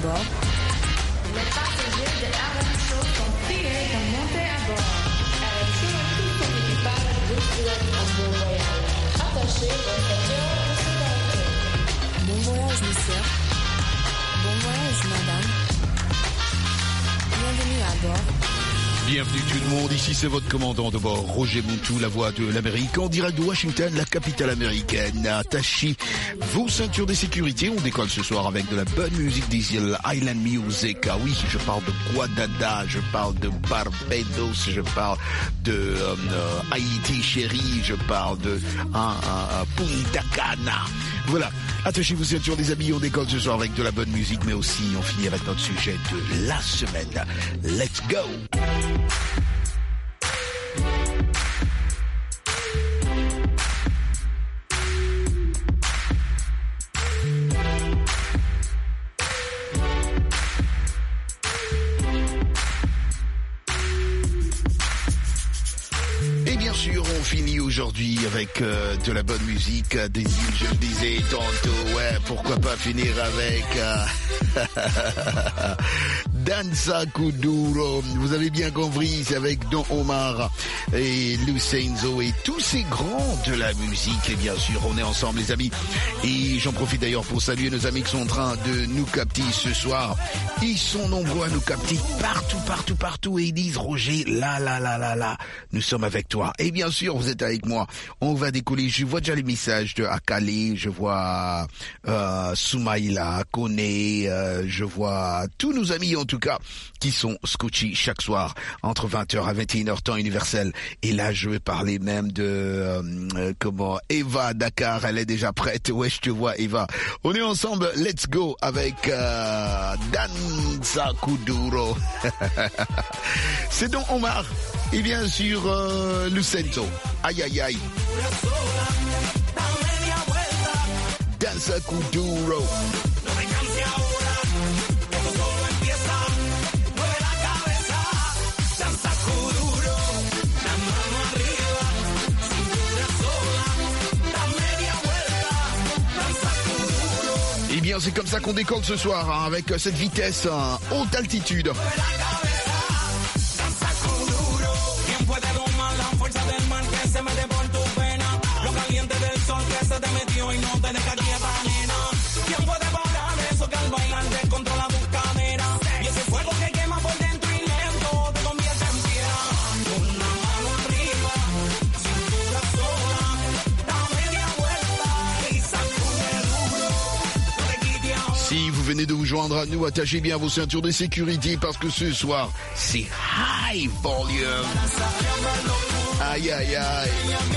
bord. Les passagers de RM Show sont priés de monter à bord. RM Show et tout son équipage vous souhaitent un bon voyage. Attachez vos ceintures de sécurité. Bon voyage, monsieur. Bon voyage, madame. Bienvenue à bord. Bienvenue tout le monde, ici c'est votre commandant de bord, Roger Montou, la voix de l'Amérique, en direct de Washington, la capitale américaine. Attachez vos ceintures de sécurité, on décolle ce soir avec de la bonne musique des îles Island Music. Ah oui, je parle de Guadada, je parle de Barbados, je parle de Haïti chérie, je parle de Punta Cana. Voilà, attachez vos ceintures des amis, on décolle ce soir avec de la bonne musique, mais aussi on finit avec notre sujet de la semaine. Let's go! On finit aujourd'hui avec de la bonne musique des îles, je le disais tantôt, ouais, pourquoi pas finir avec Danza Kuduro, vous avez bien compris, c'est avec Don Omar et Lucenzo et tous ces grands de la musique, et bien sûr on est ensemble les amis, et j'en profite d'ailleurs pour saluer nos amis qui sont en train de nous capter ce soir, ils sont nombreux à nous capter partout, et ils disent Roger, là, nous sommes avec toi, et bien sûr vous êtes avec moi, on va décoller, je vois déjà les messages de Akale, je vois Soumaïla, Kone, je vois tous nos amis en tout cas qui sont scotchés chaque soir entre 20h à 21h temps universel, et là je vais parler même de Eva Dakar, elle est déjà prête, ouais je te vois Eva, on est ensemble, let's go avec Danza Kuduro. C'est donc Omar et bien sûr Lucenzo. Aïe aïe aïe. Danza Kuduro. Eh bien, c'est comme ça qu'on décolle ce soir, hein, avec cette vitesse haute altitude. Si vous venez de vous joindre à nous, attachez bien vos ceintures de sécurité parce que ce soir, c'est high volume. Aïe, aïe, aïe.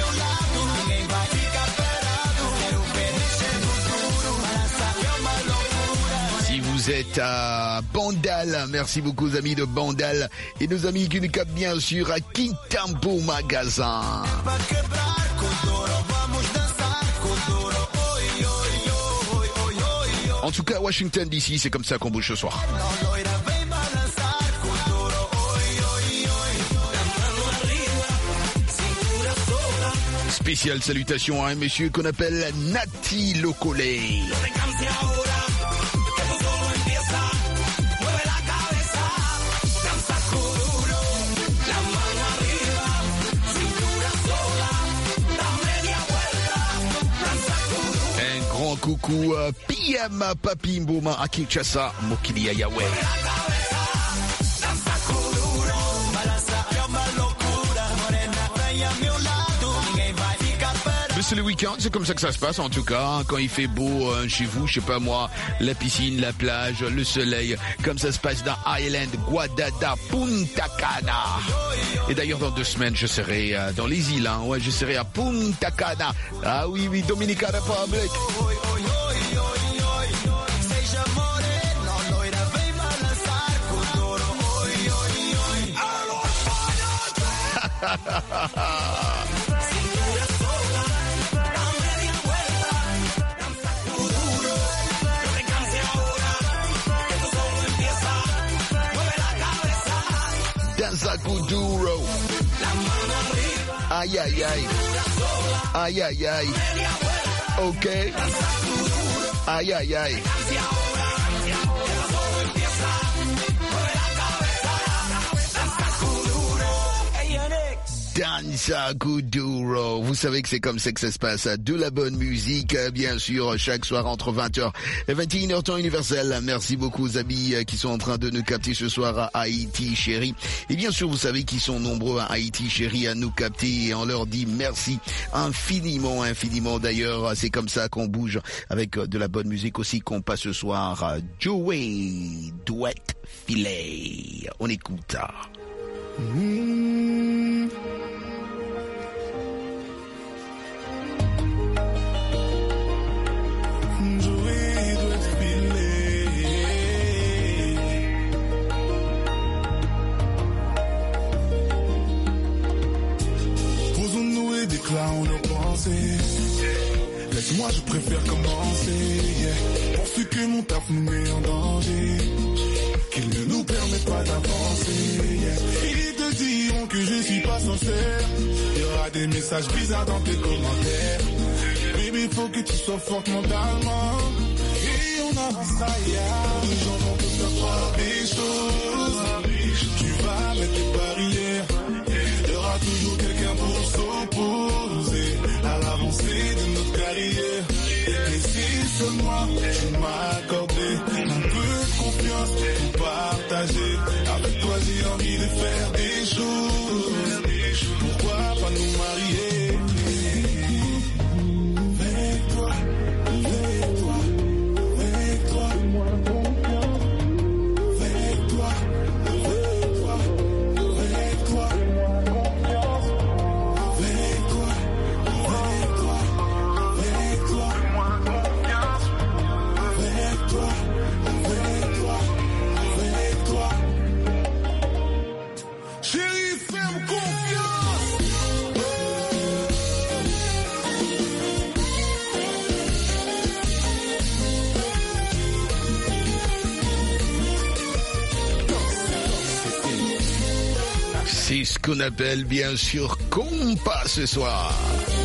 Si vous êtes à Bandal, merci beaucoup aux amis de Bandal et nos amis qui nous captent bien sûr à Kintampo Magasin. En tout cas, Washington DC, c'est comme ça qu'on bouge ce soir. Spéciale salutation à un monsieur qu'on appelle Nati Lokole. Coucou PM Papi Mboma à Kinshasa, Mokili à Yahweh. Mais c'est le week-end, c'est comme ça que ça se passe en tout cas, hein, quand il fait beau chez vous, je sais pas moi, la piscine, la plage, le soleil, comme ça se passe dans Island, Guadada, Punta Cana. Et d'ailleurs dans 2 semaines je serai dans les îles, hein, ouais, je serai à Punta Cana. Ah oui, Dominican Republic. Danza Kuduro. Aïe aïe aïe. Aïe aïe aïe. Ok. Aïe aïe aïe. Densa Kuduro. Vous savez que c'est comme ça que ça se passe. De la bonne musique, bien sûr, chaque soir entre 20h et 21h temps universel. Merci beaucoup aux amis qui sont en train de nous capter ce soir à Haïti, chérie. Et bien sûr, vous savez qu'ils sont nombreux à Haïti, chérie, à nous capter et on leur dit merci infiniment, infiniment. D'ailleurs, c'est comme ça qu'on bouge avec de la bonne musique aussi qu'on passe ce soir. Joey Duet Filet. On écoute. Posons-nous et déclarons nos pensées. Laisse-moi, je préfère commencer. Pour ce que mon taf nous met en danger, qu'il ne nous permet pas d'avancer. Ils te diront que je suis pas sincère. Il y aura des messages bizarres dans tes commentaires. Baby, faut que tu sois forte mentalement. Et on avancera, les gens vont te faire croire des choses. Tu vas mettre des barrières. Il y aura toujours quelqu'un pour s'opposer à l'avancée de notre carrière. Et si seulement tu m'accordais un peu de confiance pour partager. Avec toi j'ai envie de faire des choses. Pourquoi pas nous marier? Avec toi, avec toi, avec toi, avec toi, avec toi, avec toi, avec toi, avec toi, avec toi, avec toi, avec toi. Chérie, fais-moi confiance. C'est ce qu'on appelle bien sûr compas ce soir.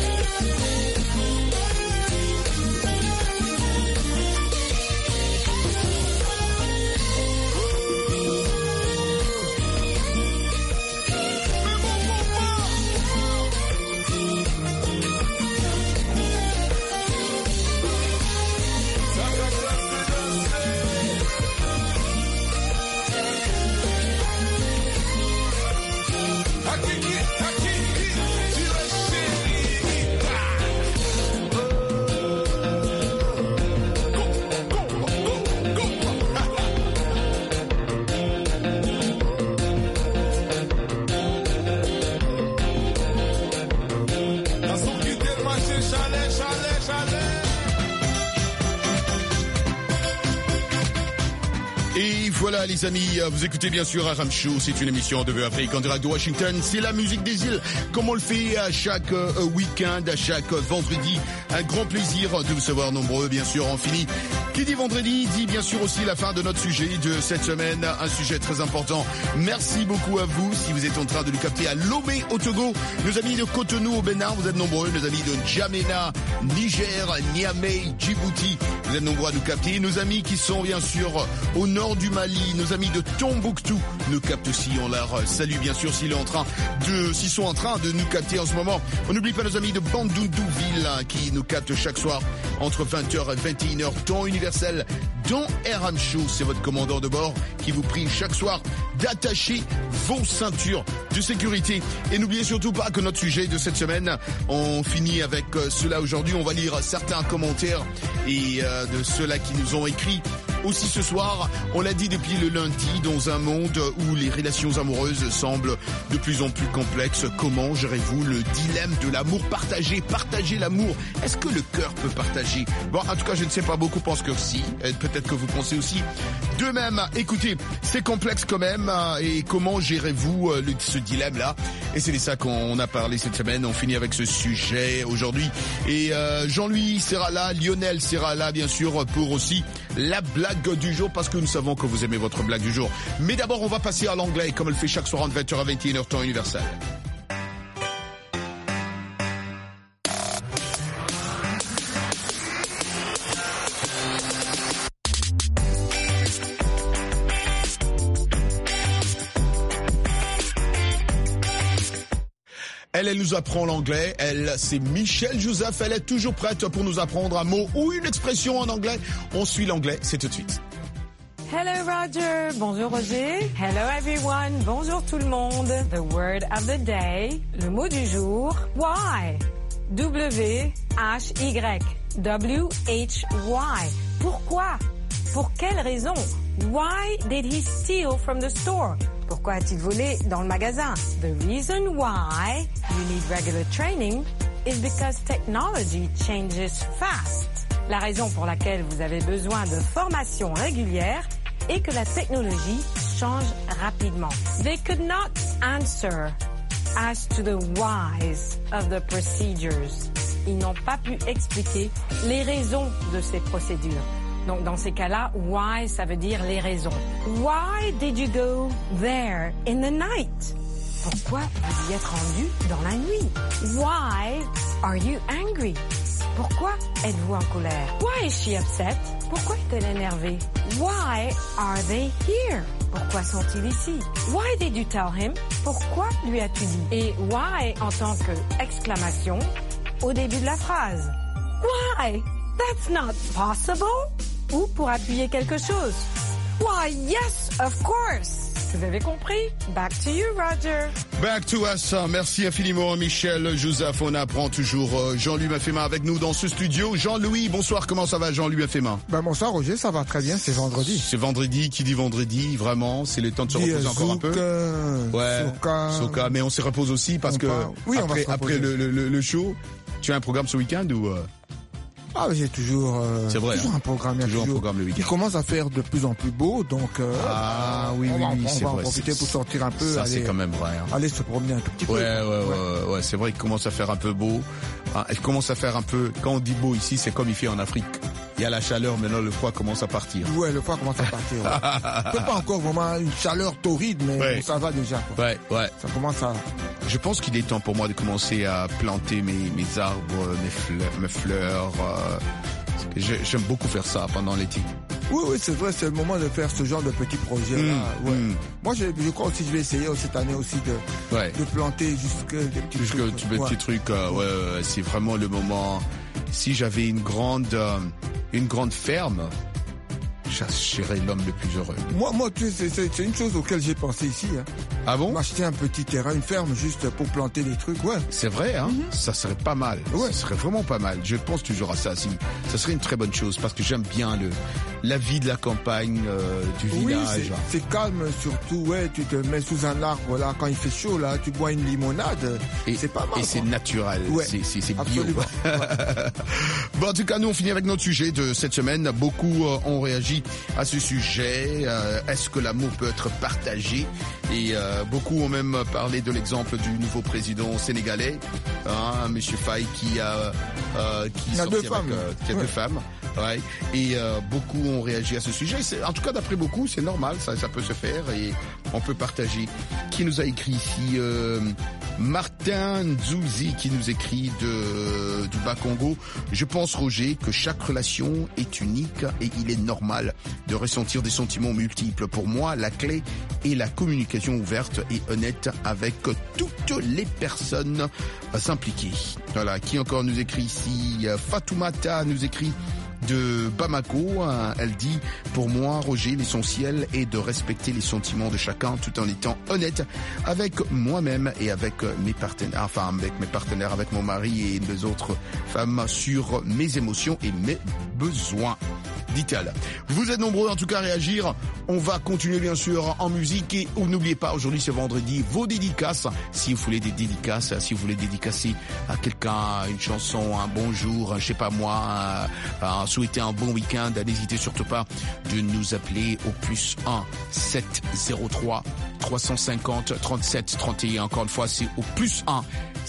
Et voilà les amis, vous écoutez bien sûr Aram Show, c'est une émission de Afrique en direct de Washington, c'est la musique des îles, comme on le fait à chaque week-end, à chaque vendredi. Un grand plaisir de vous savoir nombreux, bien sûr, on finit. Qui dit vendredi, dit bien sûr aussi la fin de notre sujet de cette semaine, un sujet très important. Merci beaucoup à vous, si vous êtes en train de nous capter à Lomé au Togo, nos amis de Cotonou au Bénin, vous êtes nombreux, nos amis de N'Djamena, Niger, Niamey, Djibouti, vous êtes nombreux à nous capter, nos amis qui sont bien sûr au nord du Mali, nos amis de Tombouctou nous captent aussi, on leur salue bien sûr s'ils sont en train de nous capter en ce moment. On n'oublie pas nos amis de Bandundouville qui nous captent chaque soir entre 20h et 21h, temps universel dans RM Show. C'est votre commandant de bord qui vous prie chaque soir d'attacher vos ceintures de sécurité. Et n'oubliez surtout pas que notre sujet de cette semaine, on finit avec cela aujourd'hui. On va lire certains commentaires et de ceux-là qui nous ont écrit. Aussi ce soir, on l'a dit depuis le lundi, dans un monde où les relations amoureuses semblent de plus en plus complexes, comment gérez-vous le dilemme de l'amour partagé? Partager l'amour, est-ce que le cœur peut partager? Bon, en tout cas, je ne sais pas, beaucoup pensent que si, peut-être que vous pensez aussi de même. Écoutez, c'est complexe quand même, et comment gérez-vous ce dilemme-là? Et c'est de ça qu'on a parlé cette semaine, on finit avec ce sujet aujourd'hui. Et Jean-Louis sera là, Lionel sera là, bien sûr, pour aussi la blague du jour, parce que nous savons que vous aimez votre blague du jour. Mais d'abord, on va passer à l'anglais, comme elle fait chaque soir entre 20h à 21h, temps universel. Elle nous apprend l'anglais. Elle, c'est Michelle Joseph. Elle est toujours prête pour nous apprendre un mot ou une expression en anglais. On suit l'anglais, c'est tout de suite. Hello Roger, bonjour Roger. Hello everyone, bonjour tout le monde. The word of the day, le mot du jour, why. W-H-Y. W-H-Y. Pourquoi? Pour quelle raison? Why did he steal from the store? Pourquoi a-t-il volé dans le magasin? The reason why you need regular training is because technology changes fast. La raison pour laquelle vous avez besoin de formation régulière est que la technologie change rapidement. They could not answer as to the whys of the procedures. Ils n'ont pas pu expliquer les raisons de ces procédures. Donc, dans ces cas-là, why, ça veut dire les raisons. Why did you go there in the night? Pourquoi vous y êtes rendu dans la nuit? Why are you angry? Pourquoi êtes-vous en colère? Why is she upset? Pourquoi est-elle énervée? Why are they here? Pourquoi sont-ils ici? Why did you tell him? Pourquoi lui as-tu dit? Et why en tant que exclamation au début de la phrase. Why? That's not possible. Ou pour appuyer quelque chose. Why, yes, of course. Vous avez compris? Back to you, Roger. Back to us. Merci infiniment, Michel Joseph. On apprend toujours Jean-Louis Maffema avec nous dans ce studio. Jean-Louis, bonsoir. Comment ça va, Jean-Louis Maffema? Bonsoir, Roger. Ça va très bien. C'est vendredi. C'est vendredi. Qui dit vendredi? Vraiment, c'est le temps de se reposer encore un peu. Ouais. Soka. Mais on se repose aussi parce que après le show, tu as un programme ce week-end ou? Ah, j'ai toujours, c'est vrai, toujours un programme. Toujours un programme le week-end. Il commence à faire de plus en plus beau, donc oui, on va en profiter pour sortir un peu. Ça, c'est quand même vrai. Hein. Aller se promener un tout petit peu. Ouais, c'est vrai qu'il commence à faire un peu beau. Il commence à faire un peu, quand on dit beau ici, c'est comme il fait en Afrique. Il y a la chaleur, maintenant le froid commence à partir. Ouais, le froid commence à partir. Ouais. C'est pas encore vraiment une chaleur torride, mais ça va déjà. Quoi. Ouais. Ça commence à... Je pense qu'il est temps pour moi de commencer à planter mes arbres, mes fleurs. J'aime beaucoup faire ça pendant l'été. Oui, c'est vrai, c'est le moment de faire ce genre de petits projets-là. Moi, je crois aussi que je vais essayer cette année aussi de planter des petits trucs. C'est vraiment le moment. Si j'avais une grande ferme, je serais l'homme le plus heureux. Moi, tu sais, c'est une chose auquel j'ai pensé ici. Hein. Ah bon? M'acheter un petit terrain, une ferme juste pour planter des trucs, ouais. C'est vrai, hein? Ça serait pas mal. Ouais. Ça serait vraiment pas mal. Je pense toujours à ça. Ça serait une très bonne chose parce que j'aime bien la vie de la campagne, du village. Oui, c'est calme surtout, ouais. Tu te mets sous un arbre, là, quand il fait chaud, là, tu bois une limonade. C'est pas mal. Et c'est naturel. Ouais. C'est bio. Absolument. Bon, en tout cas, nous, on finit avec notre sujet de cette semaine. Beaucoup ont réagi à ce sujet. Est-ce que l'amour peut être partagé? Et beaucoup ont même parlé de l'exemple du nouveau président sénégalais, Monsieur Faye, qui a deux femmes. Ouais. Et beaucoup ont réagi à ce sujet. En tout cas, d'après beaucoup, c'est normal, ça peut se faire et on peut partager. Qui nous a écrit ici? Martin Nzouzi qui nous écrit du Bas-Congo. Je pense, Roger, que chaque relation est unique et il est normal de ressentir des sentiments multiples. Pour moi, la clé est la communication ouverte et honnête avec toutes les personnes impliquées. Voilà. Qui encore nous écrit ici? Fatoumata nous écrit de Bamako. Elle dit: pour moi, Roger, l'essentiel est de respecter les sentiments de chacun tout en étant honnête avec moi-même et avec mes partenaires, avec mon mari et les autres femmes sur mes émotions et mes besoins. Dit-elle. Vous êtes nombreux en tout cas à réagir. On va continuer bien sûr en musique et n'oubliez pas, aujourd'hui c'est vendredi, vos dédicaces. Si vous voulez des dédicaces, si vous voulez dédicacer à quelqu'un une chanson, un bonjour, je sais pas moi, souhaiter un bon week-end, n'hésitez surtout pas de nous appeler au +1 703 350 37 31. Encore une fois, c'est au +1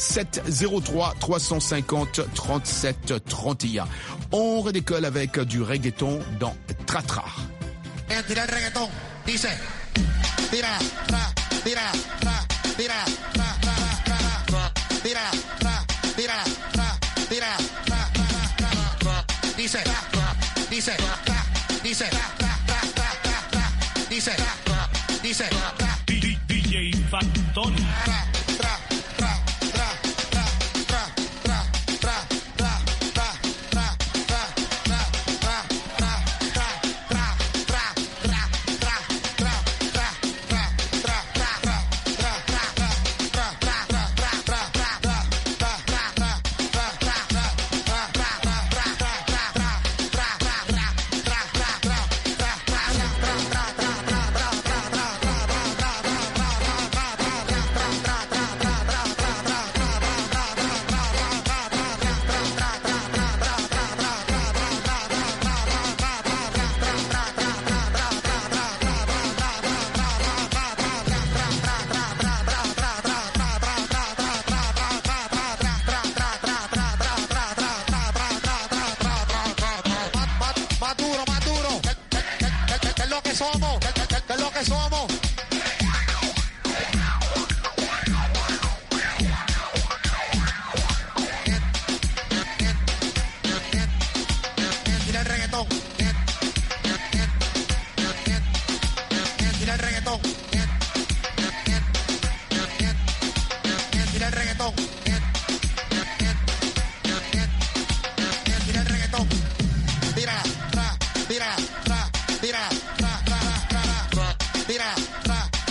703 350 37 31. On redécolle avec du reggaeton dans Tratra. Tira el reggaetón, dice, tira, tra, tira, tra, tira, tra, tra, tra, tira, tra, tira, tra, tira, tra, tra, tra, dice, dice, dice, dice, dice, DJ Factory. Tra, tra, tra, tra.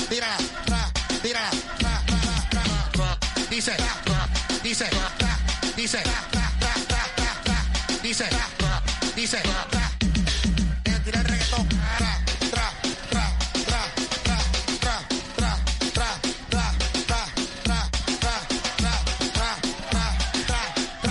tírala, tra, tírala, tra, tra, tra, tra. Dice, dice, dice, dice, dice, tira el reggaetón, tra, tra, tra, tra, tra, tra, tra, tra, tra, tra, tra, tra, tra, tra, tra,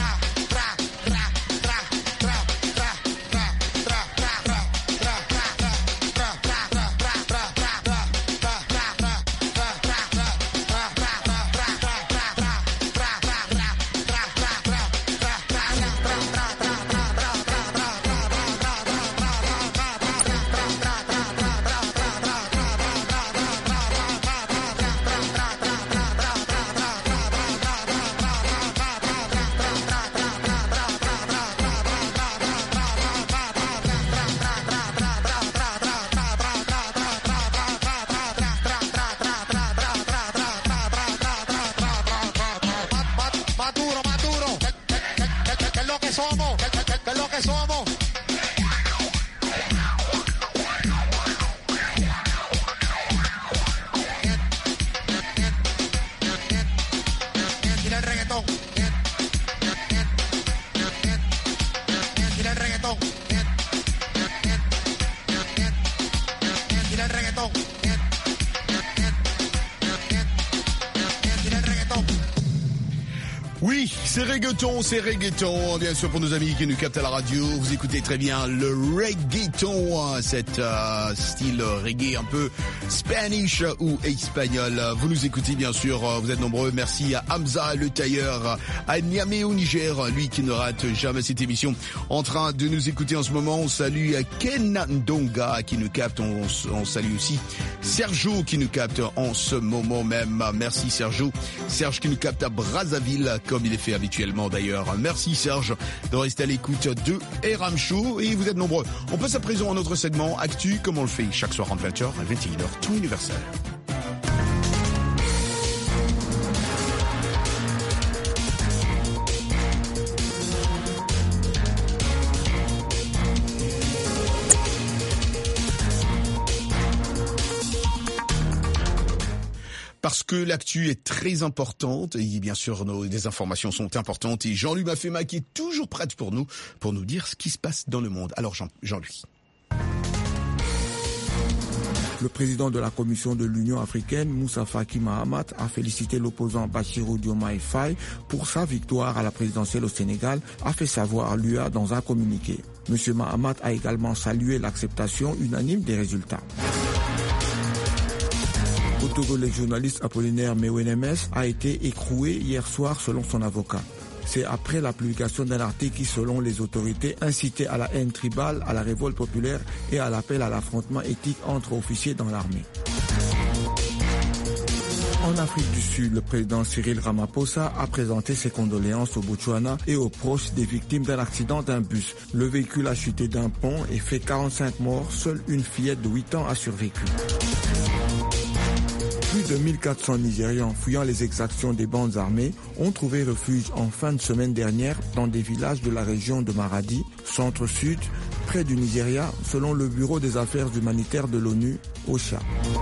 Oui, c'est reggaeton, bien sûr pour nos amis qui nous captent à la radio. Vous écoutez très bien le reggaeton, cet style reggae un peu Spanish ou espagnol. Vous nous écoutez bien sûr, vous êtes nombreux. Merci à Hamza le tailleur, à Niamey au Niger, lui qui ne rate jamais cette émission, en train de nous écouter en ce moment. On salue à Ken Ndonga qui nous capte, on salue aussi Sergio qui nous capte en ce moment même. Merci Serge qui nous capte à Brazzaville, comme il est fait habituellement d'ailleurs. Merci Serge de rester à l'écoute de RM Show et vous êtes nombreux. On passe à présent à notre segment Actu, comme on le fait chaque soir en 20h à 21h, tout universel. Parce que l'actu est très importante et bien sûr des informations sont importantes et Jean-Louis Mafema qui est toujours prêt pour nous dire ce qui se passe dans le monde. Alors Jean-Louis. Le président de la Commission de l'Union africaine, Moussa Faki Mahamat, a félicité l'opposant Bassirou Diomaye Faye pour sa victoire à la présidentielle au Sénégal, a fait savoir l'UA dans un communiqué. M. Mahamat a également salué l'acceptation unanime des résultats. Au Togo, le journaliste Apollinaire Mewenemes a été écroué hier soir selon son avocat. C'est après la publication d'un article qui, selon les autorités, incitait à la haine tribale, à la révolte populaire et à l'appel à l'affrontement éthique entre officiers dans l'armée. En Afrique du Sud, le président Cyril Ramaphosa a présenté ses condoléances au Botswana et aux proches des victimes d'un accident d'un bus. Le véhicule a chuté d'un pont et fait 45 morts. Seule une fillette de 8 ans a survécu. Plus de 1400 Nigérians fuyant les exactions des bandes armées ont trouvé refuge en fin de semaine dernière dans des villages de la région de Maradi, centre-sud, près du Nigeria, selon le Bureau des affaires humanitaires de l'ONU, OCHA.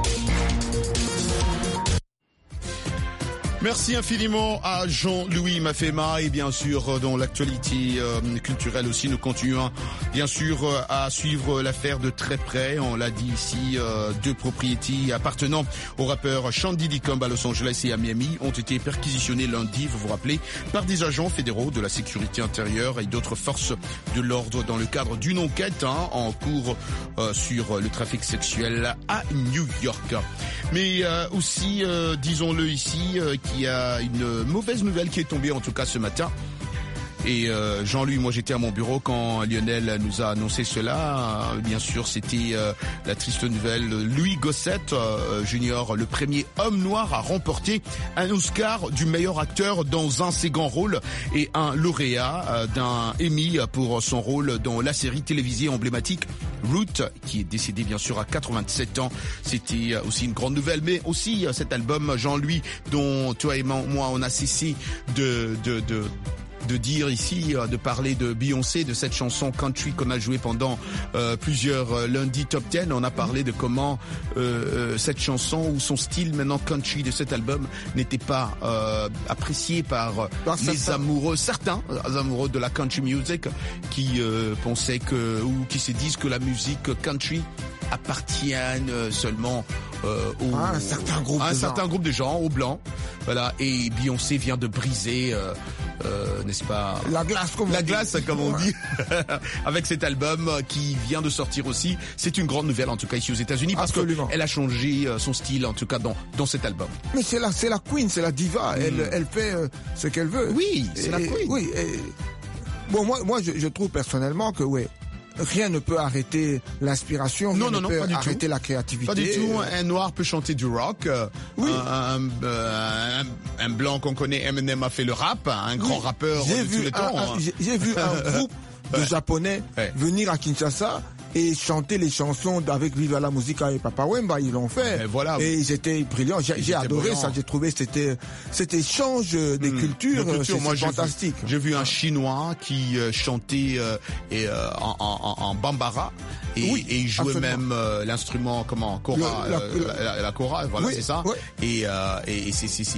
Merci infiniment à Jean-Louis Mafema et bien sûr dans l'actualité culturelle aussi nous continuons bien sûr à suivre l'affaire de très près. On l'a dit ici, deux propriétés appartenant au rappeur Sean Diddy Combs à Los Angeles et à Miami ont été perquisitionnées lundi, vous vous rappelez, par des agents fédéraux de la sécurité intérieure et d'autres forces de l'ordre dans le cadre d'une enquête en cours sur le trafic sexuel à New York. Mais aussi, disons-le ici, qu'il y a une mauvaise nouvelle qui est tombée en tout cas ce matin. Et Jean-Louis, moi j'étais à mon bureau quand Lionel nous a annoncé cela. Bien sûr, c'était la triste nouvelle. Louis Gossett Junior, le premier homme noir à remporter un Oscar du meilleur acteur dans un second rôle et un lauréat d'un Emmy pour son rôle dans la série télévisée emblématique Root, qui est décédé bien sûr à 87 ans. C'était aussi une grande nouvelle, mais aussi cet album, Jean-Louis, dont toi et moi on a cessé de de dire ici, de parler de Beyoncé, de cette chanson country qu'on a jouée pendant plusieurs lundis top 10. On a parlé de comment cette chanson ou son style maintenant country de cet album n'était pas apprécié par les amoureux, certains amoureux de la country music qui pensaient que ou qui se disent que la musique country appartiennent seulement à un certain groupe de gens, aux blancs. Voilà. Et Beyoncé vient de briser, n'est-ce pas, la glace, comme on dit, avec cet album qui vient de sortir aussi. C'est une grande nouvelle, en tout cas ici aux États-Unis, parce qu'elle a changé son style, en tout cas dans cet album. Mais c'est la queen, c'est la diva. Elle fait ce qu'elle veut. Oui, c'est la queen. Oui. Bon, moi, je trouve personnellement que rien ne peut arrêter l'inspiration, rien ne peut arrêter la créativité. Pas du tout. Un noir peut chanter du rock. Oui. Un blanc qu'on connaît, Eminem, a fait le rap, un grand rappeur de tous les temps. J'ai vu un groupe de Japonais venir à Kinshasa et chanter les chansons avec Viva la Musica et Papa Wemba, ils l'ont fait. Et voilà. Et ils étaient brillants. J'ai adoré ça. J'ai trouvé cet échange des cultures, c'est fantastique. J'ai vu un Chinois qui chantait en bambara et il jouait absolument. même l'instrument kora, la kora, voilà, c'est ça. Oui. Et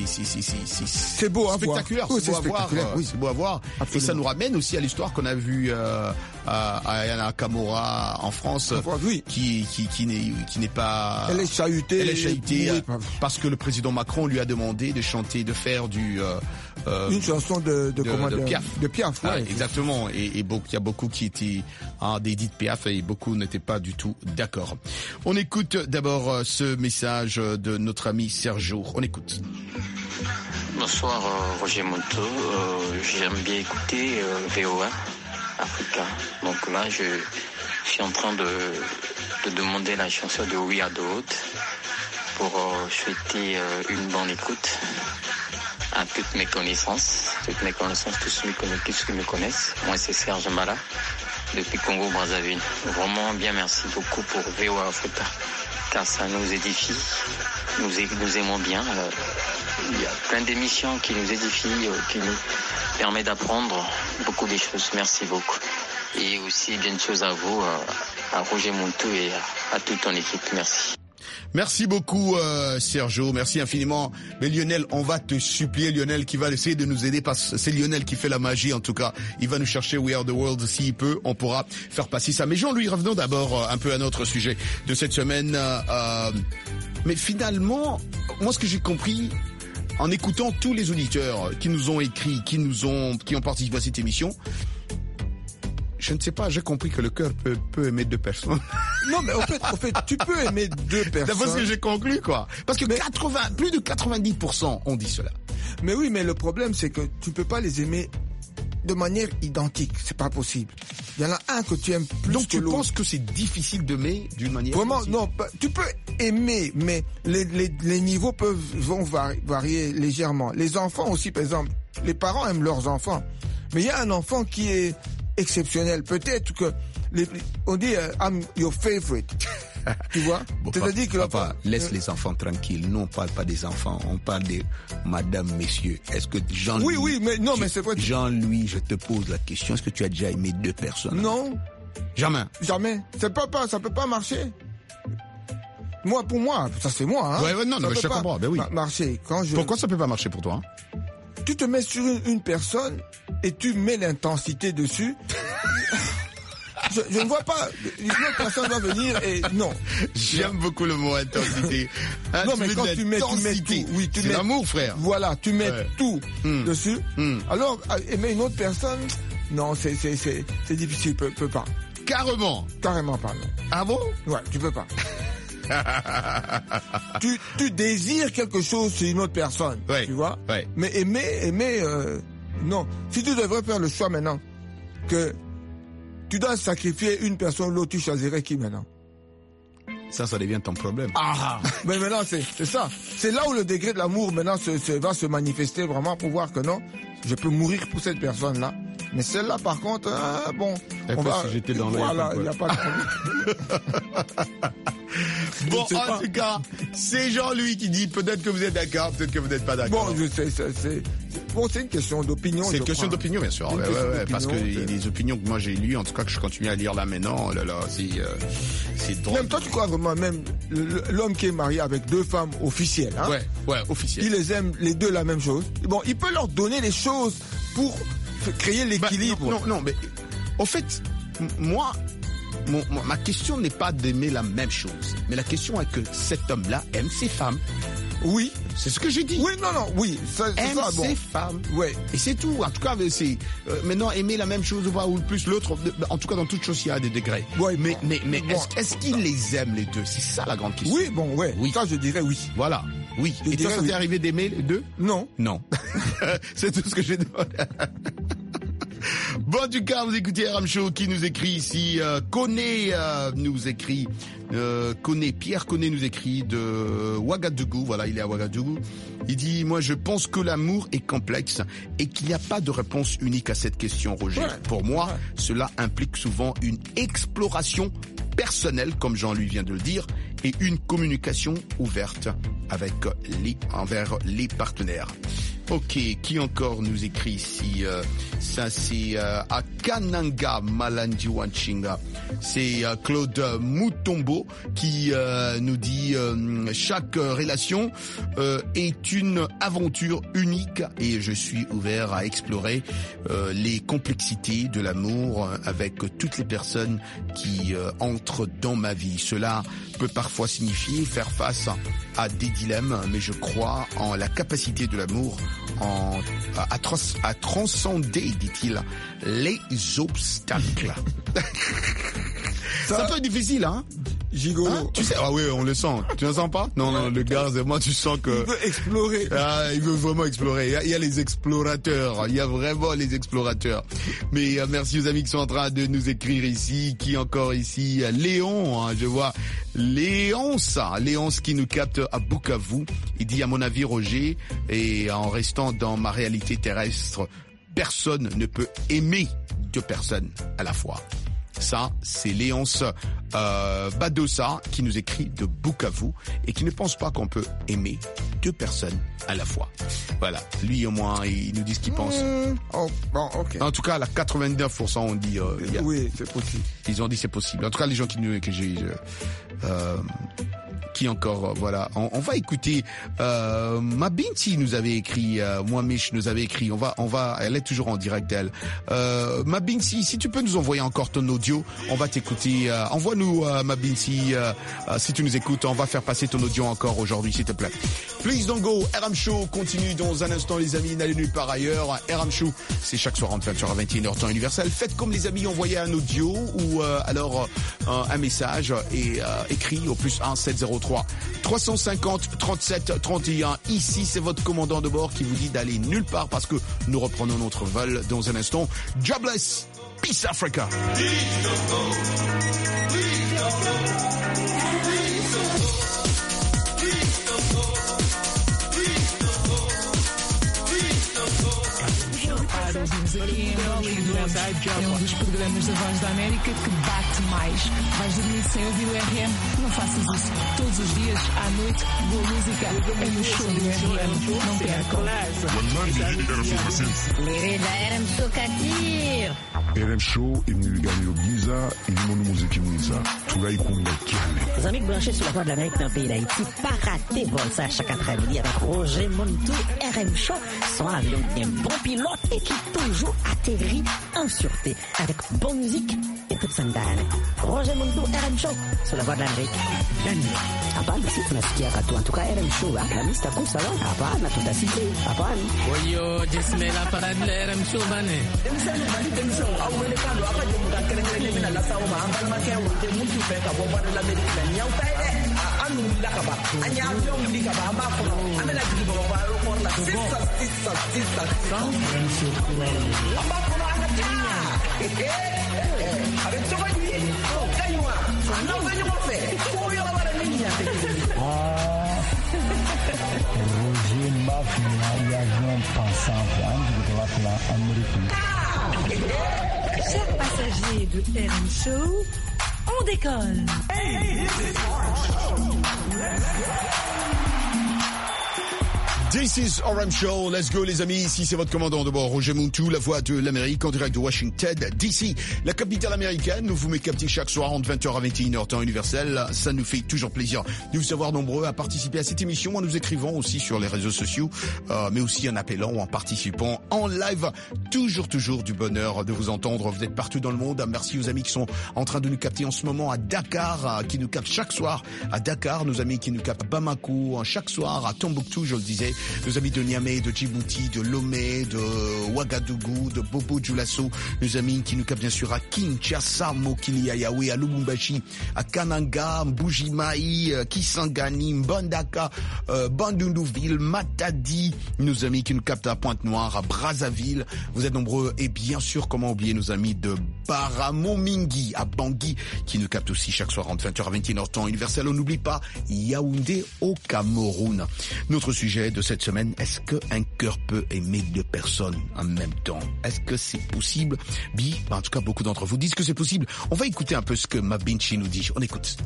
c'est beau à spectaculaire, voir. C'est beau à voir. Absolument. Et ça nous ramène aussi à l'histoire qu'on a vue à Ayana Kamura en France, qui n'est pas. Elle est chahutée. Parce que le président Macron lui a demandé de chanter, de faire une chanson de Piaf. De Piaf, ouais. Exactement. Et il y a beaucoup qui étaient d'Edith Piaf et beaucoup n'étaient pas du tout d'accord. On écoute d'abord ce message de notre ami Sergio. On écoute. Bonsoir Roger Monteau. J'aime bien écouter VOA Africa. Donc là, je suis en train de demander la chanson de We Are The Road pour souhaiter une bonne écoute à toutes mes connaissances, tous ceux qui me connaissent. Moi, c'est Serge Mala, depuis Congo-Brazzaville. Vraiment bien, merci beaucoup pour VOA Africa, car ça nous édifie, nous aimons bien. Il y a plein d'émissions qui nous édifient, qui nous permettent d'apprendre beaucoup de choses. Merci beaucoup. Et aussi, bien de choses à vous, à Roger Monteau et à toute ton équipe. Merci. Merci beaucoup Sergio, merci infiniment. Mais Lionel, on va te supplier, Lionel, qui va essayer de nous aider, parce que c'est Lionel qui fait la magie en tout cas. Il va nous chercher We Are The World, s'il peut, on pourra faire passer ça. Mais Jean-Louis, revenons d'abord un peu à notre sujet de cette semaine. Mais finalement, moi ce que j'ai compris, en écoutant tous les auditeurs qui nous ont écrit, qui ont participé à cette émission, je ne sais pas, j'ai compris que le cœur peut aimer deux personnes. Non, mais au fait, tu peux aimer deux personnes. C'est ce que j'ai conclu, quoi. Parce que plus de 90% ont dit cela. Mais oui, mais le problème, c'est que tu peux pas les aimer de manière identique. C'est pas possible. Il y en a un que tu aimes plus donc que l'autre. Donc tu penses que c'est difficile d'aimer d'une manière vraiment identique? Non, tu peux aimer, mais les niveaux vont varier légèrement. Les enfants aussi, par exemple, les parents aiment leurs enfants. Mais il y a un enfant qui est exceptionnel. Peut-être que on dit I'm your favorite. Tu vois? Bon, c'est-à-dire que papa, laisse les enfants tranquilles. Nous on parle pas des enfants, on parle de madame, messieurs. Est-ce que Jean-Louis? Oui, mais non, mais c'est quoi? Jean-Louis, je te pose la question. Est-ce que tu as déjà aimé deux personnes? Non. Jamais. Ça peut pas marcher. Pour moi, ça c'est moi. Hein. Ouais, non, mais je te comprends. Ben oui. Marcher. Pourquoi ça peut pas marcher pour toi? Tu te mets sur une personne et tu mets l'intensité dessus. Je ne vois pas une autre personne va venir et non. J'aime beaucoup le mot intensité. Non, mais quand tu mets tout. Oui, c'est l'amour, frère. Voilà, tu mets tout dessus. Alors, aimer une autre personne, non, c'est difficile, peut pas. Carrément pas, non. Ah bon? Ouais, tu peux pas. tu désires quelque chose chez une autre personne, tu vois. Ouais. Mais aimer, non. Si tu devrais faire le choix maintenant que tu dois sacrifier une personne, l'autre, tu choisirais qui maintenant? Ça devient ton problème. Ah, mais maintenant c'est ça. C'est là où le degré de l'amour maintenant va se manifester vraiment pour voir que non, je peux mourir pour cette personne-là. Mais celle-là, par contre, bon, on va se jeter dans l'eau. Voilà, il n'y a pas de problème. Bon, en tout cas, c'est Jean-Louis qui dit, peut-être que vous êtes d'accord, peut-être que vous n'êtes pas d'accord. Bon, Bon, c'est une question d'opinion. C'est une question d'opinion, bien sûr. Ouais, parce que les opinions que moi j'ai lues, en tout cas que je continue à lire là maintenant, c'est drôle. Même toi, tu crois vraiment, même l'homme qui est marié avec 2 femmes officielles, hein? Ouais, officielles. Il les aime les 2 la même chose. Bon, il peut leur donner les choses pour créer l'équilibre. Non, mais au fait, moi, ma question n'est pas d'aimer la même chose, mais la question est que cet homme-là aime ses femmes. Oui. C'est ce que j'ai dit. Oui, oui. Aime ses femmes. Ouais. Et c'est tout. En tout cas, c'est maintenant aimer la même chose ou pas, ou plus l'autre. En tout cas, dans toute chose, il y a des degrés. Ouais, mais est-ce qu'il les aime les 2? C'est ça la grande question. Oui, oui. Ça, je dirais oui. Voilà. Oui. Et toi, ça t'est arrivé d'aimer les 2? Non. C'est tout ce que j'ai demandé. Bon, en tout cas, vous écoutez RM Show qui nous écrit ici. Nous écrit. Pierre Koné nous écrit de Ouagadougou. Voilà, il est à Ouagadougou. Il dit, moi, je pense que l'amour est complexe et qu'il n'y a pas de réponse unique à cette question, Roger. Ouais. Pour moi, cela implique souvent une exploration personnelle, comme Jean-Louis vient de le dire, et une communication ouverte envers les partenaires. Ok, qui encore nous écrit ici? Ça c'est à Kananga Malandiwanchinga. C'est Claude Moutombo qui nous dit chaque relation est une aventure unique et je suis ouvert à explorer les complexités de l'amour avec toutes les personnes qui entrent dans ma vie. Cela peut parfois signifier faire face à des dilemmes, mais je crois en la capacité de l'amour à transcender, dit-il, les obstacles. C'est un peu difficile, hein? Gigolo. Hein? Tu sais, ah oui, on le sent. Tu ne sens pas? Non, le gars, moi, tu sens que... Il veut explorer. Ah, il veut vraiment explorer. Il y a les explorateurs. Il y a vraiment les explorateurs. Mais merci aux amis qui sont en train de nous écrire ici. Qui encore ici? Léon, hein, je vois. Léonce qui nous capte à Bukavu. Il dit, à mon avis, Roger, et en restant dans ma réalité terrestre, personne ne peut aimer 2 personnes à la fois. Ça, c'est Léonce Badosa qui nous écrit de Bukavu et qui ne pense pas qu'on peut aimer 2 personnes à la fois. Voilà, lui au moins, il nous dit ce qu'il pense. Oh, bon, ok. En tout cas, à 89%, on dit... oui, c'est possible. Ils ont dit c'est possible. En tout cas, les gens qui encore, voilà. On va écouter, Mabinti nous avait écrit, Mwamish nous avait écrit, elle est toujours en direct, elle. Mabinti, si tu peux nous envoyer encore ton audio, on va t'écouter, envoie-nous, Mabinti, si tu nous écoutes, on va faire passer ton audio encore aujourd'hui, s'il te plaît. Please don't go, RM Show continue dans un instant, les amis, n'allez nulle part ailleurs. RM Show, c'est chaque soir en 20h à 21h, temps universel. Faites comme les amis, envoyez un audio ou alors un message et écrit au +1 703 350 37 31. Ici, c'est votre commandant de bord qui vous dit d'aller nulle part parce que nous reprenons notre vol dans un instant. Jobless, Peace Africa. Aqui em Hollywood é um dos programas da Voz da América que bate mais. Vais dormir sem ouvir o RM? Não faças isso. Todos os dias, à noite, boa música é no show do RM. Não percam. Querida, RM Show Kadir. RM Show imniliganyo giza ilimonu muziki mwiza tulaikumba kiane. Les amis branchés sur la Voix de l'Amérique dans le pays d'Haïti, pas rater vol ça chaque après-midi avec Roger Montou. RM Show, son avion bien bon pilote et qui toujours atterrit en sûreté avec bonne musique et toute sandale. Roger Montou, RM Show sur la Voix de l'Amérique. Hapana, si tunasikia katu. En tout cas, RM Show, Aklamista Kusala. Hapana, tutasikia. Hapana. Oyo, Jesmela parade la RM Show bane. Roger Maf, l'avion pensant en Amérique. Chers passagers de RM Show, on décolle. This is RM Show, let's go les amis, ici c'est votre commandant de bord, Roger Muntu, la voix de l'Amérique en direct de Washington DC, la capitale américaine. Nous vous captez chaque soir entre 20h à 21h temps universel. Ça nous fait toujours plaisir de vous avoir nombreux à participer à cette émission en nous écrivant aussi sur les réseaux sociaux, mais aussi en appelant ou en participant en live. Toujours du bonheur de vous entendre. Vous êtes partout dans le monde. Merci aux amis qui sont en train de nous capter en ce moment à Dakar, qui nous captent chaque soir à Dakar, nos amis qui nous captent à Bamako chaque soir, à Tombouctou, je le disais, nos amis de Niamey, de Djibouti, de Lomé, de Ouagadougou, de Bobo Dioulasso, nos amis qui nous captent bien sûr à Kinshasa, Mokili, à Yaoundé, à Lubumbashi, à Kananga, Mbujimaï, Kisangani, Mbandaka, Bandundouville, Matadi, nos amis qui nous captent à Pointe-Noire, à Brazzaville. Vous êtes nombreux et bien sûr, comment oublier nos amis de Baramomingi, à Bangui, qui nous captent aussi chaque soir entre 20h à 21h temps universel. On n'oublie pas Yaoundé au Cameroun. Notre sujet de cette semaine, est-ce qu'un cœur peut aimer deux personnes en même temps? Est-ce que c'est possible? En tout cas, beaucoup d'entre vous disent que c'est possible. On va écouter un peu ce que Mabinchi nous dit. On écoute.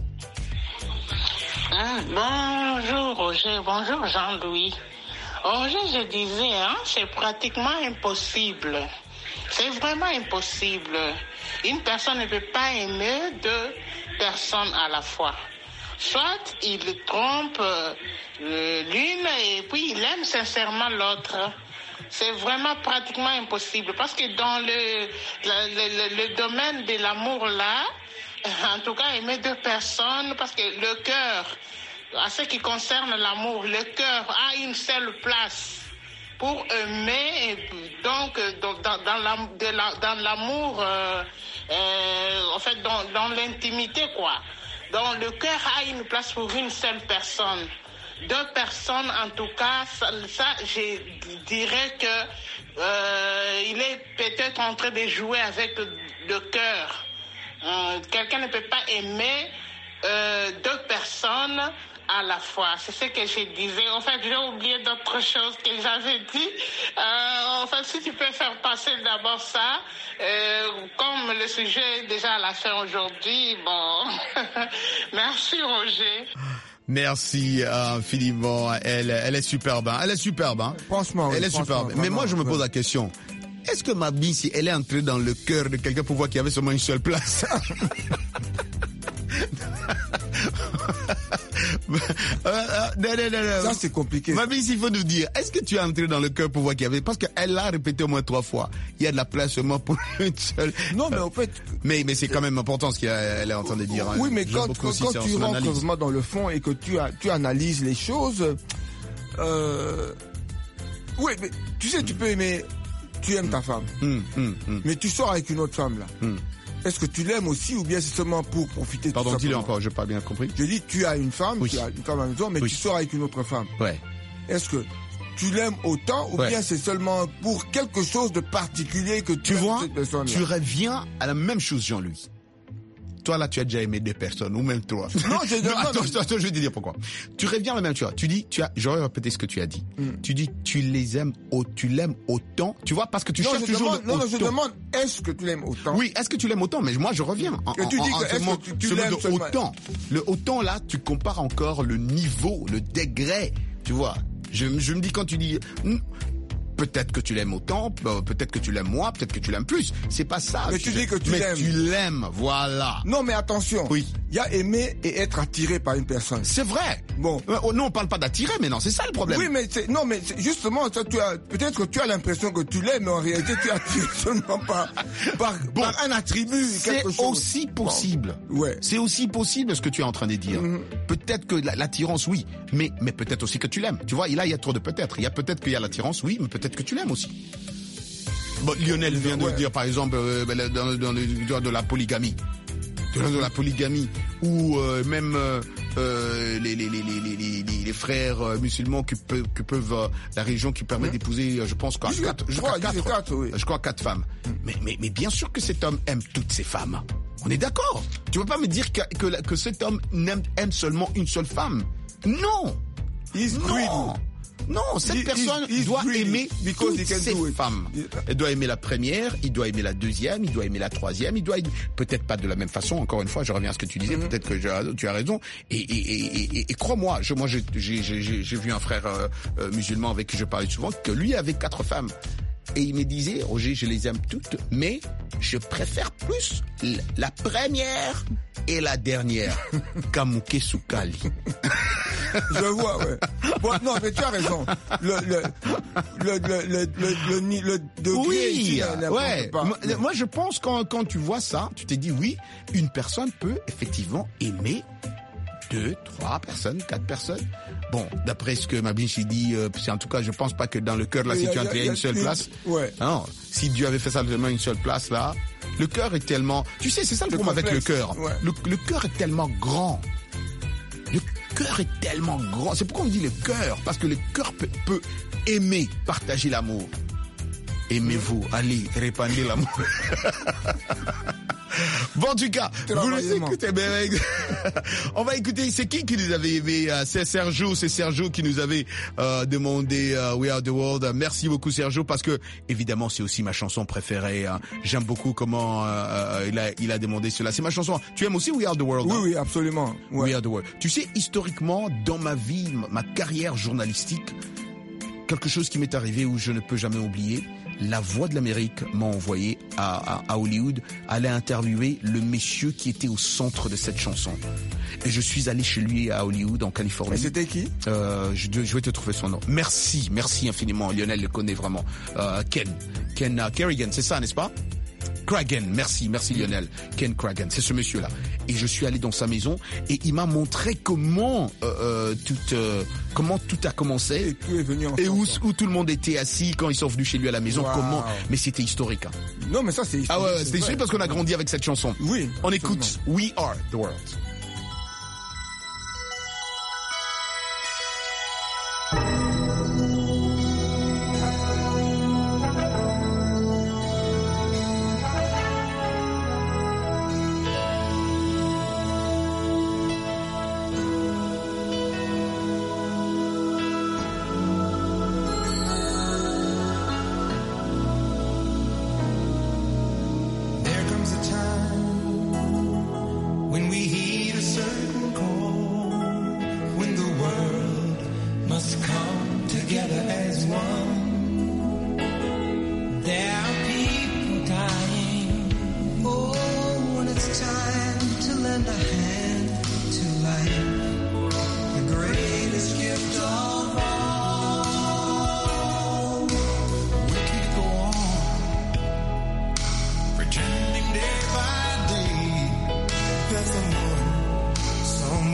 Bonjour Roger, bonjour Jean-Louis. Roger, je disais, c'est pratiquement impossible. C'est vraiment impossible. Une personne ne peut pas aimer deux personnes à la fois. Soit il trompe l'une et puis il aime sincèrement l'autre. C'est vraiment pratiquement impossible. Parce que dans le domaine de l'amour là, en tout cas aimer deux personnes, parce que le cœur, à ce qui concerne l'amour, le cœur a une seule place pour aimer, et donc dans l'amour, en fait dans l'intimité quoi. Donc le cœur a une place pour une seule personne. Deux personnes, en tout cas, ça je dirais que il est peut-être en train de jouer avec le cœur. Quelqu'un ne peut pas aimer deux personnes à la fois. C'est ce que je disais. En fait, j'ai oublié d'autres choses que j'avais dit. En fait, si tu peux faire passer d'abord ça, comme le sujet est déjà à la fin aujourd'hui, bon. Merci Roger. Merci infiniment. Elle est superbe. Hein. Elle est superbe. Hein. Franchement, oui, elle est superbe. Mais moi, je me pose la question. Est-ce que Mabi, si elle est entrée dans le cœur de quelqu'un pour voir qu'il y avait seulement une seule place? Non. Ça, c'est compliqué. Mabi, il faut nous dire, est-ce que tu es entré dans le cœur pour voir qu'il y avait... Parce qu'elle l'a répété au moins 3 fois. Il y a de la place seulement pour une seule... Non, mais en fait... Mais c'est quand même important ce qu'elle est en train de dire. Oui, hein. mais quand tu rentres vraiment dans le fond et que tu analyses les choses... Oui, mais tu sais, tu peux aimer... Tu aimes ta femme. Mais tu sors avec une autre femme, là. Est-ce que tu l'aimes aussi ou bien c'est seulement pour profiter? Pardon, dis-le encore, je n'ai pas bien compris. Je dis, tu as une femme, tu as une femme à la maison, mais tu sors avec une autre femme. Ouais. Est-ce que tu l'aimes autant ou bien c'est seulement pour quelque chose de particulier que tu vois cette personne-là? Tu reviens à la même chose, Jean-Louis. Toi, là, tu as déjà aimé 2 personnes, ou même 3. Non, attends, je vais te dire pourquoi. Tu reviens à la même chose. Tu dis, j'aurais répété ce que tu as dit. Tu dis, tu l'aimes autant. Tu vois, parce que tu cherches toujours le autant. Je demande, est-ce que tu l'aimes autant? Oui, est-ce que tu l'aimes autant? Mais moi, je reviens. Tu dis que est-ce que tu l'aimes autant. Le autant, là, tu compares encore le niveau, le degré. Tu vois. Je me dis quand tu dis... Peut-être que tu l'aimes autant, peut-être que tu l'aimes moins, peut-être que tu l'aimes plus. C'est pas ça. Mais tu dis que tu l'aimes. Mais tu l'aimes, voilà. Non, mais attention. Oui. Il y a aimer et être attiré par une personne. C'est vrai. Bon. Non, on parle pas d'attirer, mais non, c'est ça le problème. Oui, mais justement, ça, peut-être que tu as l'impression que tu l'aimes, mais en réalité, tu es attiré seulement par un attribut, quelque chose. C'est aussi possible. Bon. Ouais. C'est aussi possible ce que tu es en train de dire. Peut-être que l'attirance, oui, mais peut-être aussi que tu l'aimes. Tu vois, là, il y a trop de peut-être. Il y a peut-être qu'il y a l'attirance, oui, mais peut-être que tu l'aimes aussi. Bon, Lionel vient de dire, par exemple, dans le droit de la polygamie. De la polygamie, ou même les frères musulmans qui peuvent la religion qui permet d'épouser, je pense, je crois 4 femmes. Mais bien sûr que cet homme aime toutes ces femmes. On est d'accord. Tu peux pas me dire que cet homme aime seulement une seule femme. Non. Non, cette personne doit aimer toutes ces femmes. Elle doit aimer la première, il doit aimer la deuxième, il doit aimer la troisième, il doit aimer... peut-être pas de la même façon. Encore une fois, je reviens à ce que tu disais. Peut-être que tu as raison. Et crois-moi, j'ai vu un frère musulman avec qui je parlais souvent que lui avait 4 femmes. Et il me disait, Roger, je les aime toutes, mais je préfère plus la première et la dernière. Kamuke Sukali. Je vois, ouais. Bon, non, mais tu as raison. Le degré oui, ici, ouais. pas. Moi, je pense quand tu vois ça, tu te dis oui, une personne peut effectivement aimer 2, 3 personnes, 4 personnes. Bon, d'après ce que Mabinch dit, c'est en tout cas, je pense pas que dans le cœur de la situation, il y a une seule place. Ouais. Non, si Dieu avait fait ça seulement une seule place là, le cœur est tellement... Tu sais, c'est ça le problème avec le cœur. Ouais. Le cœur est tellement grand. Le cœur est tellement grand. C'est pourquoi on dit le cœur, parce que le cœur peut aimer, partager l'amour. Aimez-vous, allez, répandez l'amour. Bon, en tout cas, vous les écoutez, on va écouter, c'est qui nous avait aimé, c'est Sergio qui nous avait demandé We Are The World. Merci beaucoup Sergio, parce que évidemment c'est aussi ma chanson préférée. J'aime beaucoup comment il a demandé cela. C'est ma chanson. Tu aimes aussi We Are The World? Oui, oui, absolument. Ouais. We Are The World. Tu sais, historiquement, dans ma vie, ma carrière journalistique, quelque chose qui m'est arrivé où je ne peux jamais oublier. La Voix de l'Amérique m'a envoyé à Hollywood aller interviewer le monsieur qui était au centre de cette chanson. Et je suis allé chez lui à Hollywood, en Californie. Et c'était qui? Je vais te trouver son nom. Merci infiniment. Lionel le connaît vraiment. Ken Kerrigan, c'est ça, n'est-ce pas? Cragen, merci Lionel. Ken Cragen, c'est ce monsieur-là. Et je suis allé dans sa maison et il m'a montré comment tout a commencé et tout est venu et où tout le monde était assis quand ils sont venus chez lui à la maison. Wow. Comment? Mais c'était historique. Hein. Non, mais ça c'est historique. Ah ouais, c'était historique parce qu'on a grandi avec cette chanson. Oui. On écoute We Are The World.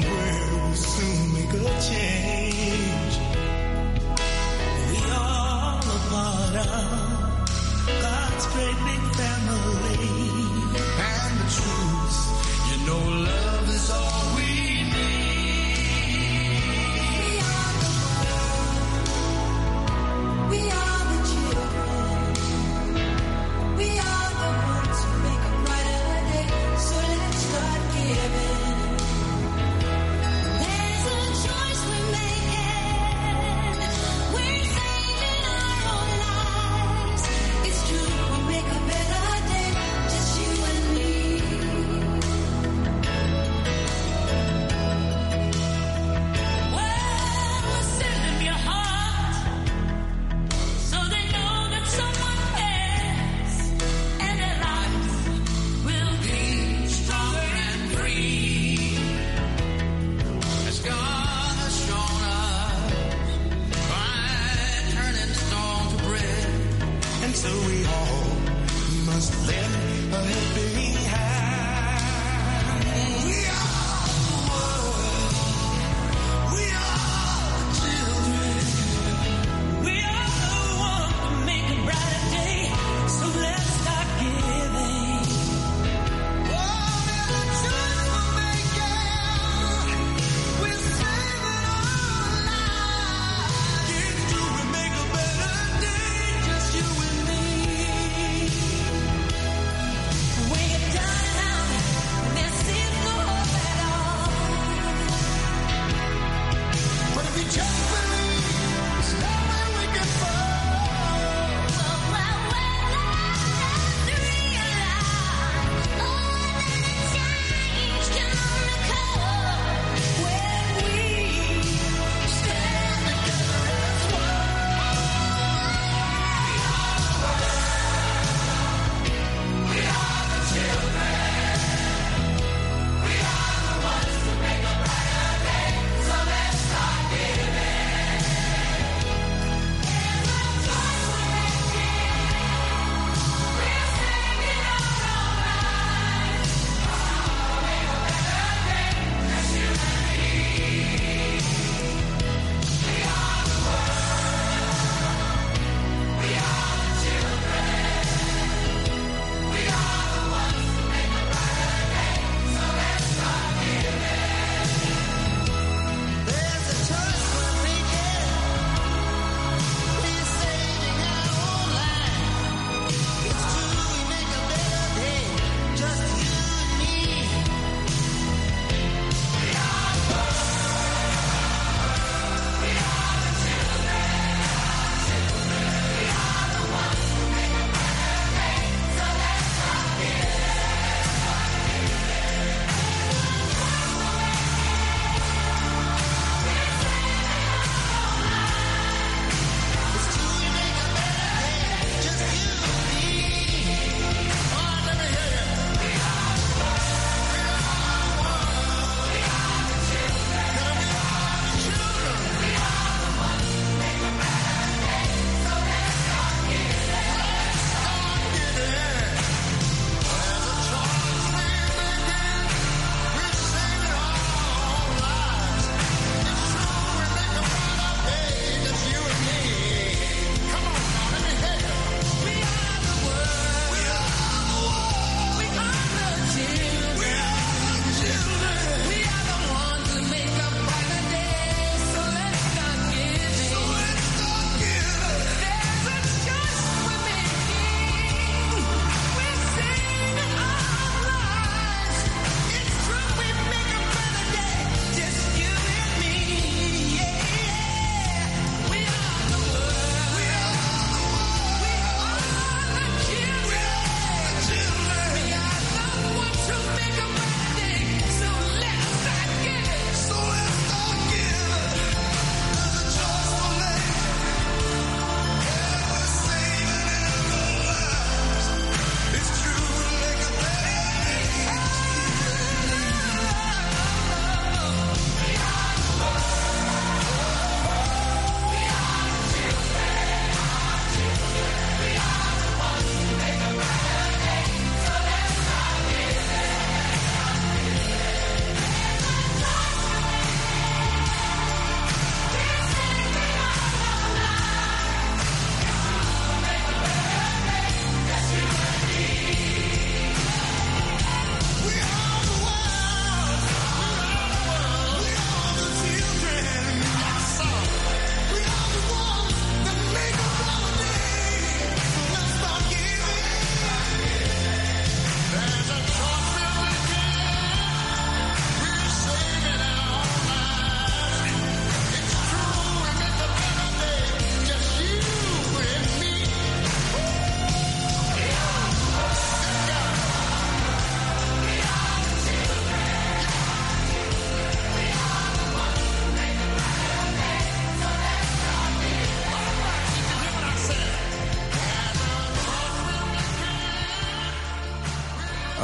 Somewhere will soon make a change. We are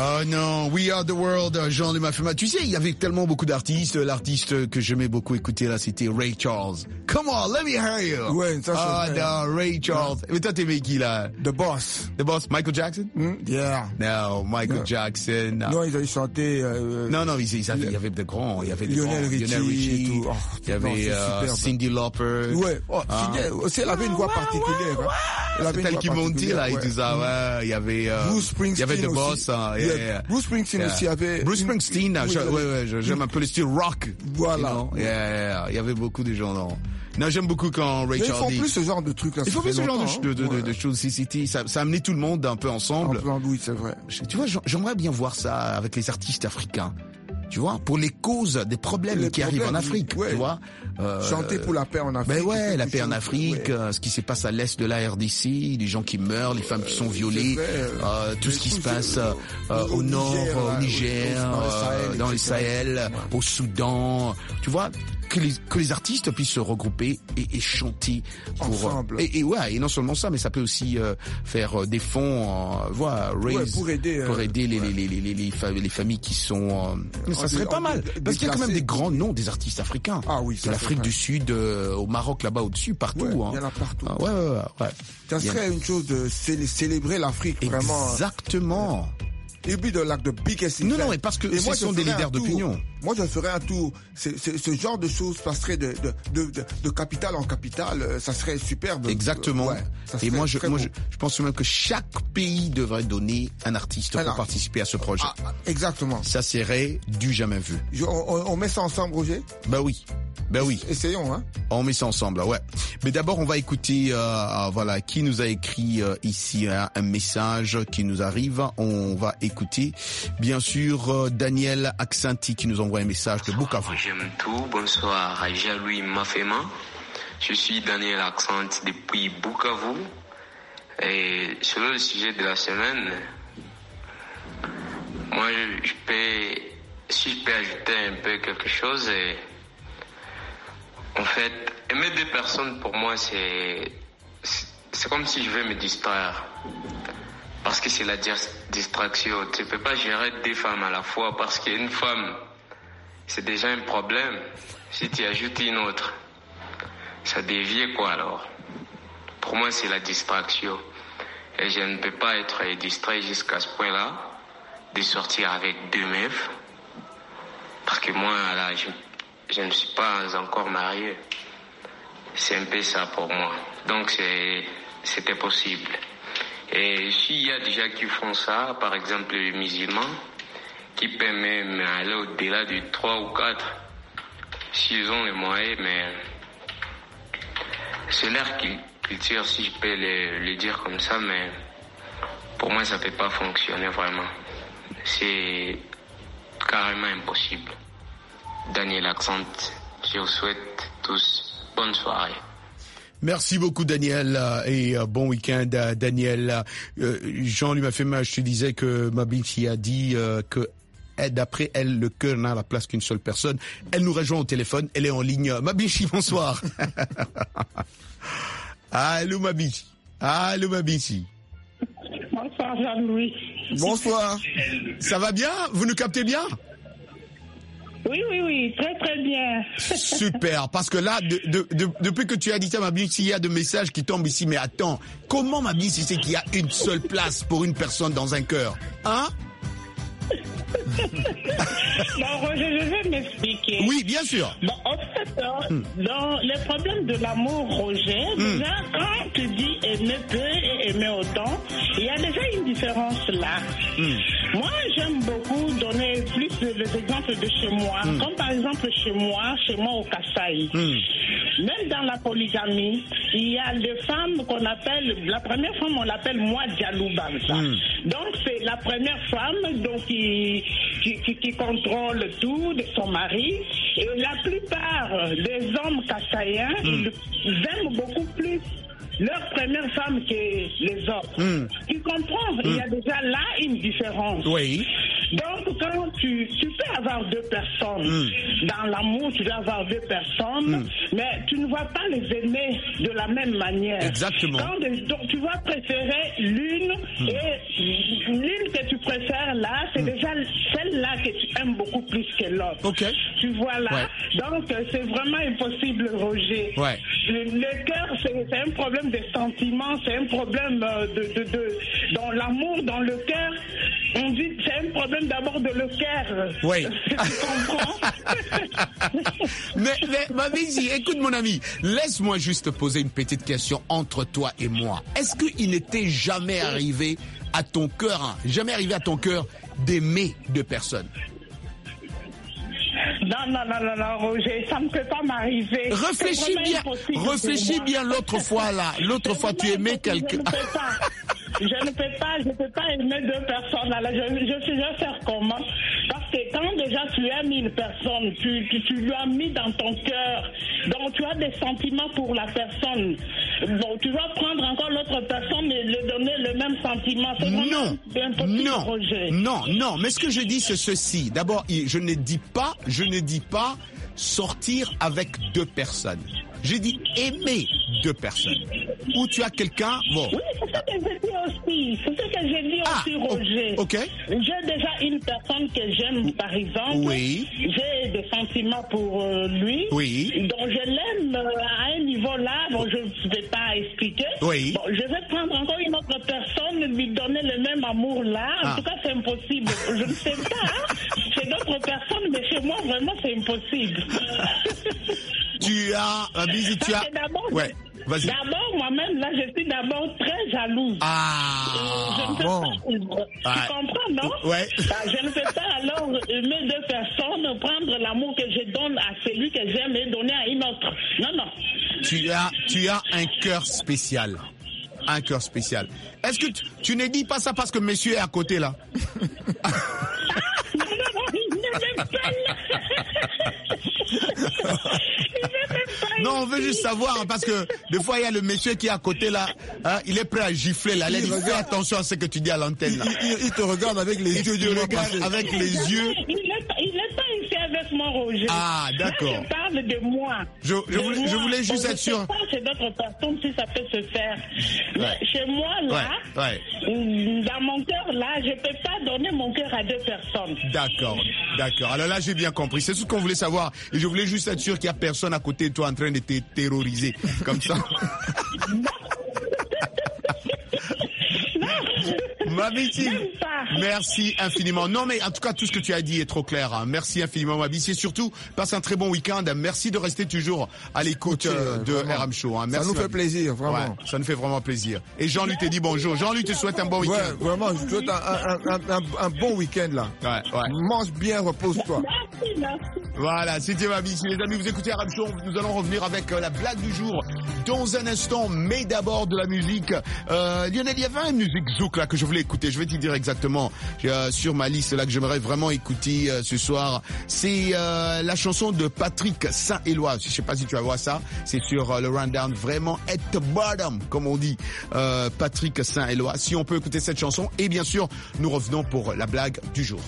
Oh non, We Are the World, Jean-Luc Mafema. Tu sais, il y avait tellement beaucoup d'artistes. L'artiste que j'aimais beaucoup écouter là, c'était Ray Charles. Come on, let me hear you. Ouais, ça c'est non, Ray Charles. Mais toi, t'aimais qui là? The Boss. The Boss, Michael Jackson? Yeah. No, Michael Jackson. Non, ils avaient chanté... Non, il y avait de grands. Il y avait Lionel Richie et tout. Oh, il y avait Cyndi Lauper. Ouais, elle avait une voix particulière. C'est elle qui montait là et tout ça. Ouais, il y avait Bruce Springsteen. Il y avait The Boss. Bruce Springsteen aussi avait... Bruce Springsteen, j'aime un peu le style rock. Voilà. Il y avait beaucoup de gens, non, j'aime beaucoup quand Ray Charles dit... Ils font plus ce genre de trucs là. Ils font plus ce genre de choses. Ça a amené tout le monde un peu ensemble. Oui, c'est vrai. Tu vois, j'aimerais bien voir ça avec les artistes africains. Tu vois, pour les causes des problèmes qui arrivent en Afrique, tu vois. Chanter pour la paix en Afrique. Ben ouais, la paix en Afrique, ce qui se passe à l'est de la RDC, les gens qui meurent, les femmes qui sont violées, tout ce qui se passe au nord, au Niger, dans le Sahel, au Soudan, tu vois. Que les artistes puissent se regrouper et chanter ensemble. Et non seulement ça, mais ça peut aussi faire des fonds, pour aider les familles qui sont. Ça serait pas mal parce qu'il y a quand même des grands noms des artistes africains. Ah oui, de l'Afrique du Sud, au Maroc là-bas au-dessus, partout. Il y en a partout. Ouais. Ça serait une chose de célébrer l'Afrique vraiment. Exactement. Et puis de l'acte de biggest event. Non, mais parce que ce sont des leaders d'opinion. Moi, je ferais un tour. Ce genre de choses passerait de capitale en capitale. Ça serait superbe. Exactement. Et moi, je pense même que chaque pays devrait donner un artiste pour participer à ce projet. Exactement. Ça serait du jamais vu. On met ça ensemble, Roger? Ben oui. Essayons, hein. On met ça ensemble, ouais. Mais d'abord, on va écouter, qui nous a écrit ici un message qui nous arrive. On va écouter, bien sûr, Daniel Aksanti qui nous envoie un message de Bukavu. J'aime tout. Bonsoir, Jean-Luc Mafema. Je suis Daniel Aksanti depuis Bukavu. Et sur le sujet de la semaine, moi, si je peux ajouter un peu quelque chose, en fait, aimer deux personnes, pour moi, c'est comme si je veux me distraire. Parce que c'est la distraction. Tu ne peux pas gérer deux femmes à la fois parce qu'une femme, c'est déjà un problème. Si tu ajoutes une autre, ça dévie quoi alors? Pour moi, c'est la distraction. Et je ne peux pas être distrait jusqu'à ce point-là, de sortir avec deux meufs. Parce que moi, là, je ne suis pas encore marié. C'est un peu ça pour moi. Donc c'était possible. Et s'il y a des gens qui font ça, par exemple les musulmans, qui peuvent même aller au-delà de 3 ou 4, s'ils ont les moyens, mais c'est leur culture, si je peux le dire comme ça, mais pour moi ça ne peut pas fonctionner vraiment. C'est carrément impossible. Daniel Accent, je vous souhaite tous bonne soirée. Merci beaucoup Daniel et bon week-end Daniel. Jean-Luc Mafema, je te disais que Mabinchi a dit que d'après elle, le cœur n'a la place qu'une seule personne. Elle nous rejoint au téléphone, elle est en ligne. Mabinchi, bonsoir. Allô Mabinchi. Allô Mabinchi. Bonsoir Jean-Louis. Bonsoir. Ça va bien? Vous nous captez bien? Oui, très très bien. Super, parce que là, depuis que tu as dit ça, Mabinchi, il y a de messages qui tombent ici, mais attends, comment Mabinchi sait qu'il y a une seule place pour une personne dans un cœur? Hein? Bon, Roger, je vais m'expliquer. Oui, bien sûr. Bon, en fait, dans les problèmes de l'amour, Roger, déjà, quand tu dis aimer peu et aimer autant, il y a déjà une différence là. Moi, j'aime beaucoup donner plus les exemples de chez moi. Comme par exemple chez moi au Kasaï. Même dans la polygamie, il y a des femmes qu'on appelle, la première femme, on l'appelle moi Dialoubanza. Donc, c'est la première femme donc, qui contrôle tout de son mari. Et la plupart des hommes kassaïens, ils aiment beaucoup plus leur première femme que les autres. Tu comprends? Il y a déjà là une différence. Oui. Donc, quand tu peux avoir deux personnes. Dans l'amour, tu vas avoir deux personnes, mais tu ne vas pas les aimer de la même manière. Exactement. Donc tu vas préférer l'une, et l'une que tu préfères là, c'est déjà celle-là que tu aimes beaucoup plus que l'autre. Ok. Tu vois là. Ouais. Donc c'est vraiment impossible, Roger. Ouais. Le cœur, c'est un problème de sentiments, c'est un problème dans l'amour, dans le cœur. On dit que c'est un problème d'abord de le cœur. Oui. Tu comprends? mais Mabézi, écoute mon ami, laisse-moi juste te poser une petite question entre toi et moi. Est-ce qu'il n'était jamais arrivé à ton cœur, d'aimer deux personnes? Non, Roger, ça ne peut pas m'arriver. Réfléchis bien l'autre fois là. L'autre fois, tu aimais quelqu'un. Je ne peux pas aimer deux personnes. Alors, je vais faire comment? Parce que quand déjà tu aimes une personne, tu lui as mis dans ton cœur, donc tu as des sentiments pour la personne. Bon, tu vas prendre encore l'autre personne et lui donner le même sentiment. C'est vraiment impossible, Roger. Non, mais ce que je dis, c'est ceci. D'abord, je ne dis pas sortir avec deux personnes. J'ai dit aimer deux personnes. Ou tu as quelqu'un, bon. Oui, c'est ce que j'ai dit aussi. C'est ce que j'ai dit aussi, Roger. Ok. J'ai déjà une personne que j'aime, par exemple. Oui. J'ai des sentiments pour lui. Oui. Donc je l'aime à un niveau là. Bon, je ne vais pas expliquer. Oui. Bon, je vais prendre encore une autre personne, lui donner le même amour là. En tout cas, c'est impossible. Je ne sais pas. Chez d'autres personnes, mais chez moi, vraiment, c'est impossible. Tu as un bisou, tu as. Ouais. Vas-y. D'abord, moi-même, là, je suis d'abord très jalouse. Je ne peux pas. Tu comprends, non? Ouais. Je ne peux pas alors aimer deux personnes, prendre l'amour que je donne à celui que j'aime et donner à une autre. Non. Tu as un cœur spécial. Un cœur spécial. Est-ce que tu ne dis pas ça parce que monsieur est à côté, là? Non, on veut juste savoir, parce que des fois, il y a le monsieur qui est à côté là, hein, il est prêt à gifler là. Il dit, fais attention à ce que tu dis à l'antenne là. Il te regarde avec les yeux du regarde avec les yeux. Il n'est pas ici avec moi, Roger. Ah, d'accord. Je parle de moi. Je voulais juste être sûr. Je ne sais pas chez d'autres personnes si ça peut se faire. Mais chez moi, là, dans mon cœur, là, je ne peux pas donner mon cœur à deux personnes. D'accord. Alors là, j'ai bien compris. C'est tout ce qu'on voulait savoir. Et je voulais juste être sûr qu'il n'y a personne à côté de toi en train de te terroriser. Comme ça. Mabézi, merci infiniment. Non, mais en tout cas, tout ce que tu as dit est trop clair. Hein. Merci infiniment, Mabézi. Et surtout, passe un très bon week-end. Merci de rester toujours à l'écoute de RM Show. Hein. Merci, ça nous fait plaisir, vraiment. Ouais, ça nous fait vraiment plaisir. Et Jean-Luc te dit bonjour. Jean-Luc te souhaite un bon week-end. Ouais, vraiment, je te souhaite un bon week-end, là. Ouais. Mange bien, repose-toi. Merci. Voilà, c'était Mabézi. Les amis, vous écoutez RM Show. Nous allons revenir avec la blague du jour dans un instant. Mais d'abord, de la musique. Lionel, il y avait une musique zouk là que je voulais écouter. Je vais te dire exactement sur ma liste là que j'aimerais vraiment écouter ce soir. C'est la chanson de Patrick Saint-Éloi. Je sais pas si tu vas voir ça. C'est sur le rundown. Vraiment at the bottom, comme on dit. Patrick Saint-Éloi. Si on peut écouter cette chanson. Et bien sûr, nous revenons pour la blague du jour.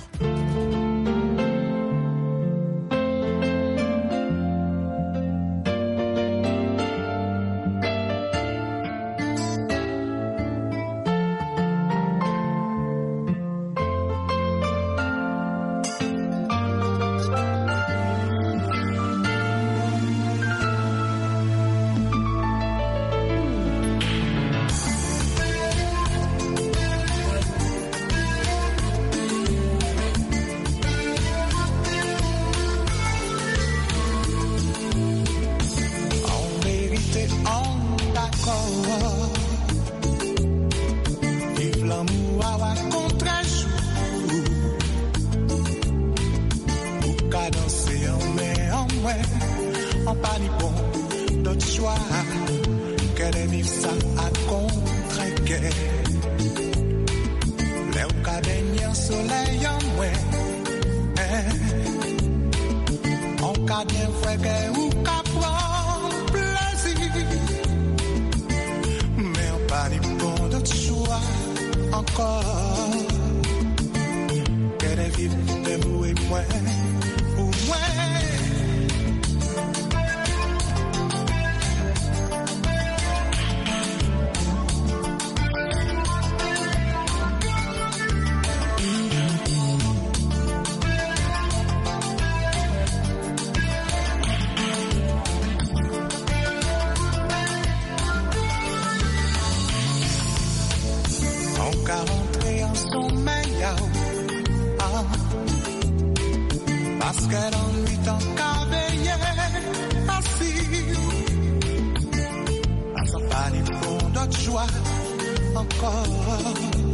Encore, quelle vie qu'à rentrer en sommeil. Ah. Parce qu'elle ennuie tant qu'à veiller assis. À sa famille pour notre joie encore.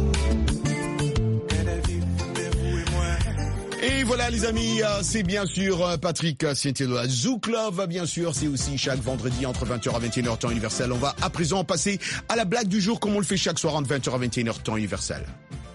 Et voilà les amis, c'est bien sûr Patrick Saint-Hilaire de la Zoo Club, bien sûr, c'est aussi chaque vendredi entre 20h à 21h temps universel. On va à présent passer à la blague du jour comme on le fait chaque soir entre 20h à 21h temps universel.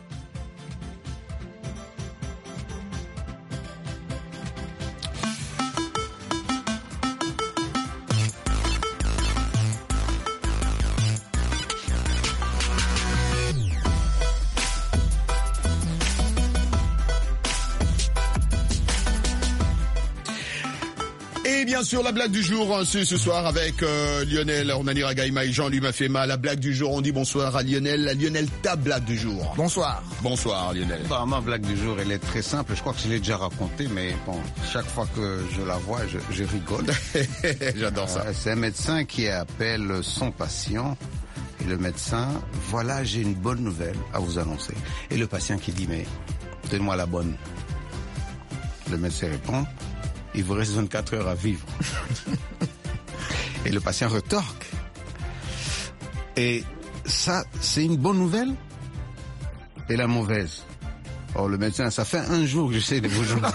Et bien sûr, la blague du jour, c'est ce soir avec Lionel Ornanira Gaïma et Jean-Louis Mafema. La blague du jour, on dit bonsoir à Lionel. Lionel, ta blague du jour. Bonsoir. Bonsoir Lionel. Bah, ma blague du jour, elle est très simple. Je crois que je l'ai déjà racontée, mais bon, chaque fois que je la vois, je rigole. J'adore ça. C'est un médecin qui appelle son patient. Et le médecin, voilà, j'ai une bonne nouvelle à vous annoncer. Et le patient qui dit, mais donne-moi la bonne. Le médecin répond, il vous reste 24 heures à vivre. Et le patient retorque. Et ça, c'est une bonne nouvelle et la mauvaise. Oh, le médecin, ça fait un jour que j'essaie de vous joindre.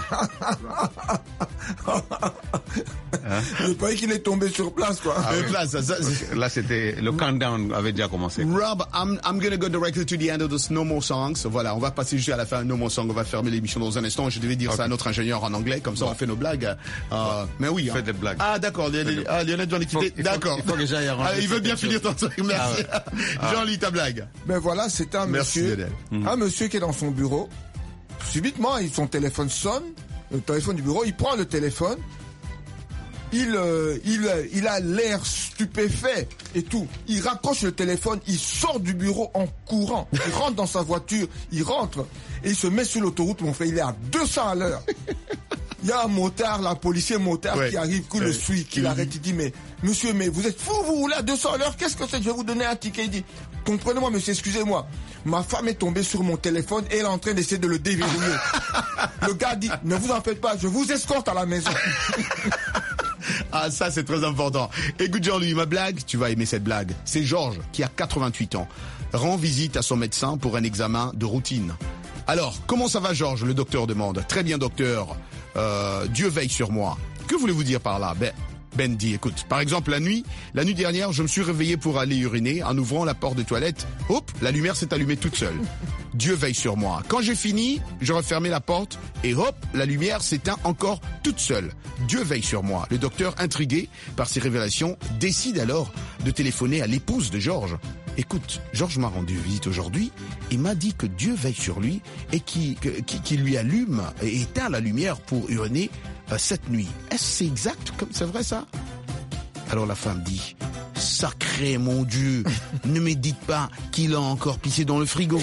Hein? Je croyais qu'il est tombé sur place, quoi. Ah, oui. Là, c'était le countdown avait déjà commencé. Rob, I'm gonna go directly to the end of this No More Songs. Voilà, on va passer juste à la fin. No More Songs, on va fermer l'émission dans un instant. Je devais dire ça à notre ingénieur en anglais, comme ça on fait nos blagues. Mais oui. Faites des blagues. Ah d'accord, Lionel doit l'écouter. D'accord. Il faut que j'aille arranger. Il veut bien finir ton truc. Merci. Jean-Louis, ta blague. Ben voilà, c'est un monsieur, un monsieur qui est dans son bureau. Subitement, son téléphone sonne, le téléphone du bureau, il prend le téléphone, il a l'air stupéfait et tout. Il raccroche le téléphone, il sort du bureau en courant, il rentre dans sa voiture, il rentre et il se met sur l'autoroute, mon frère, il est à 200 à l'heure. Il y a un motard, un policier motard qui arrive, qui le suit, qui l'arrête, il dit, mais monsieur, mais vous êtes fou, vous roulez à 200 à l'heure, qu'est-ce que c'est? Je vais vous donner un ticket. Il dit, comprenez-moi monsieur, excusez-moi, ma femme est tombée sur mon téléphone et elle est en train d'essayer de le déverrouiller. Le gars dit, ne vous en faites pas, je vous escorte à la maison. Ah, ça c'est très important. Écoute Jean-Louis, ma blague, tu vas aimer cette blague. C'est Georges qui a 88 ans, rend visite à son médecin pour un examen de routine. Alors, comment ça va Georges? Le docteur demande. Très bien docteur, Dieu veille sur moi. Que voulez-vous dire par là? Ben dit, écoute, par exemple la nuit dernière, je me suis réveillé pour aller uriner. En ouvrant la porte des toilettes, hop, la lumière s'est allumée toute seule. Dieu veille sur moi. Quand j'ai fini, je refermais la porte et hop, la lumière s'éteint encore toute seule. Dieu veille sur moi. Le docteur, intrigué par ces révélations, décide alors de téléphoner à l'épouse de Georges. Écoute, Georges m'a rendu visite aujourd'hui et m'a dit que Dieu veille sur lui et qui lui allume et éteint la lumière pour uriner cette nuit. Est-ce que c'est exact comme c'est vrai ça? Alors la femme dit, sacré mon Dieu, ne me dites pas qu'il a encore pissé dans le frigo.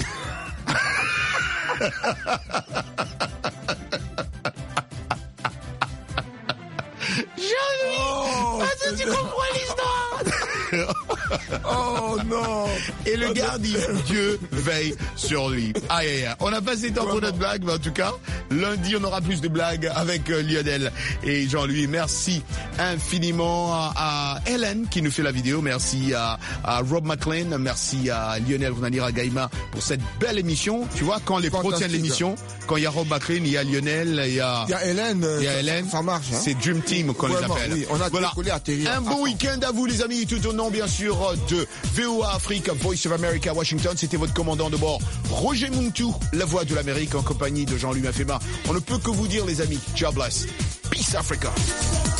Jean-Louis, est-ce que tu comprends l'histoire? Oh non! Et le gars dit, Dieu veille sur lui. Aïe, aïe, aïe. On a passé le temps pour notre blague, mais en tout cas, lundi, on aura plus de blagues avec Lionel et Jean-Louis. Merci infiniment à Hélène qui nous fait la vidéo. Merci à Rob McLean. Merci à Lionel Ornanira Gaïma pour cette belle émission. Tu vois, quand les pros tiennent l'émission, quand il y a Rob McLean, il y a Lionel, il y a Hélène. Ça marche, hein? C'est Dream Team qu'on les appelle. Oui, on a décollé à Terry. Un bon week-end à vous, les amis, tout au nom, bien sûr, de VOA Afrique, Voice of America, Washington. C'était votre commandant de bord, Roger Muntu, la voix de l'Amérique, en compagnie de Jean-Louis Mafema. On ne peut que vous dire, les amis, God bless. Peace Africa.